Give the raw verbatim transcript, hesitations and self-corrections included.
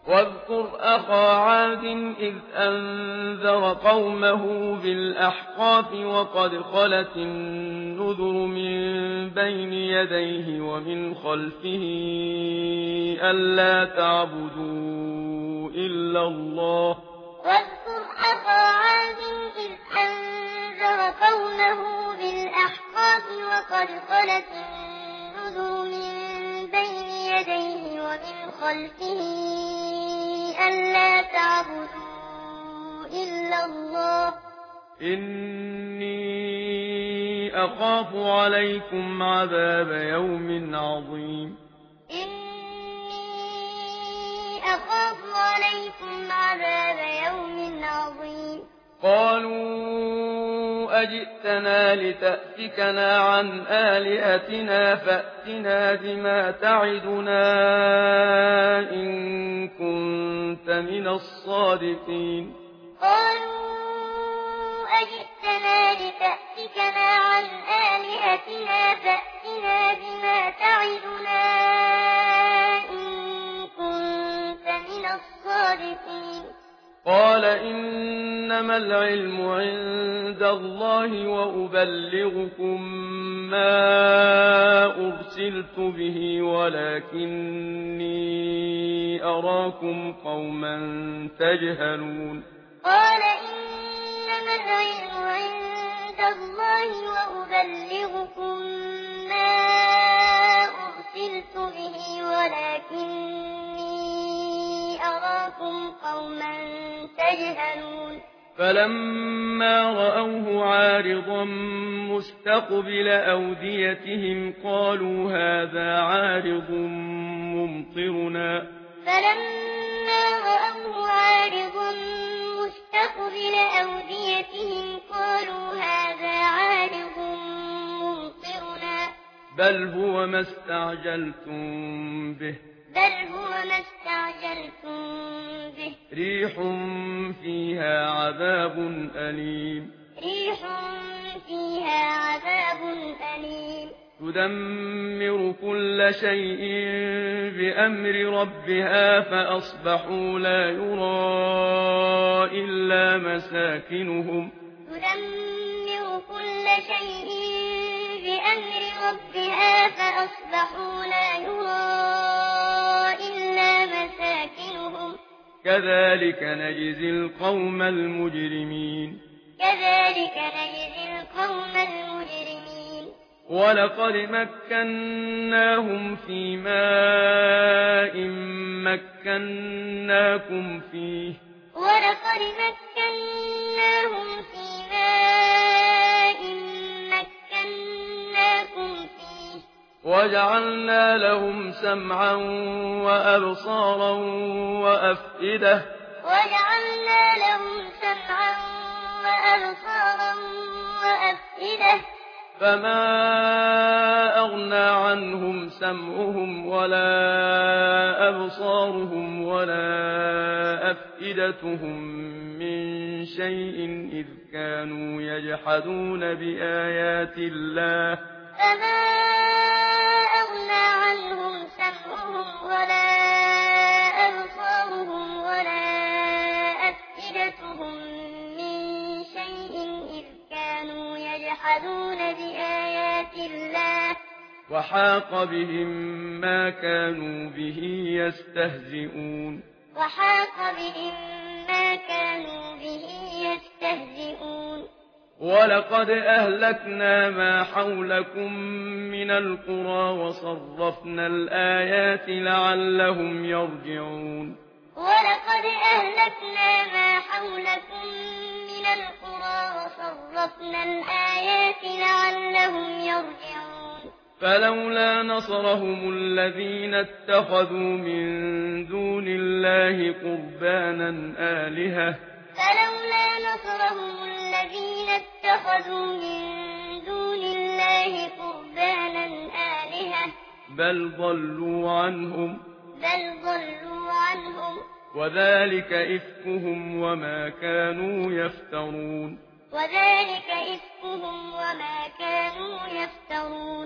واذكر أخا عاد إذ أنذر قومه بالأحقاف وقد خلت النذر من بين يديه ومن خلفه ألا تعبدوا إلا الله. واذكر أخا عاد إذ أنذر قومه بالأحقاف وقد خلت النذر من بين يديه ومن خلفه ألا تعبدوا إلا الله إني أخاف عليكم عذاب يوم عظيم. إني أخاف عليكم عذاب يوم عظيم. قالوا أجئتنا لتأفكنا عن آلهتنا فأتنا بما تعدنا إن كنت من الصادقين. قالوا أجئتنا لتأفكنا عن آلهتنا فأتنا بما تعدنا إن كنت من الصادقين. قال إنما العلم عند الله وأبلغكم ما أرسلت به ولكني أراكم قوما تجهلون. قال إنما العلم عند الله وأبلغكم ما أرسلت به ولكني أراكم قوما تجهلون. فلما رأوه عارضا مستقبل أوديتهم قالوا هذا عارض ممطرنا. فلما رأوه عارضا مستقبل أوديتهم قالوا هذا عارض ممطرنا. بل هو ما استعجلتم به. بل هو ما استعجلتم به. ريح فيها عذاب أليم. ريح فيها عذاب أليم. تدمر كل شيء بأمر ربها فأصبحوا لا يرى إلا مساكنهم. تدمر كل شيء بأمر ربها فأصبحوا لا يرى إلا مساكنهم. كذلك نجزي القوم المجرمين. كذلك نجزي القوم المجرمين. ولقد مكناهم في ماء مكناكم فيه. ولقد مكناهم في ماء مكناكم فيه. وجعلنا لهم سمعا وأبصارا وأفئدة. وجعلنا لهم سمعا وأبصارا وأفئدة. فما أغنى عنهم سمعهم ولا أبصارهم ولا أفئدتهم من شيء إذ كانوا يجحدون بآيات الله. فما أغنى عنهم سمعهم ولا أبصارهم ولا أفئدتهم من شيء إذ كانوا يجحدون بآيات الله. وحاق بهم ما كانوا به يستهزئون. وحاق بهم ما كانوا به يستهزئون. ولقد أهلكنا ما حولكم من القرى وصرفنا الآيات لعلهم يرجعون. ولقد أهلكنا ما حولكم من القرى وصرفنا الآيات لعلهم يرجعون. فلولا نصرهم الذين اتخذوا من دون الله قربانا آلهة. فلولا نصرهم الذين اتخذوا من دون الله قربانا آلهة. بل ضلوا عنهم. بل ضلوا عنهم. وذلك إفكهم وما كانوا يفترون. وذلك إفكهم وما كانوا يفترون.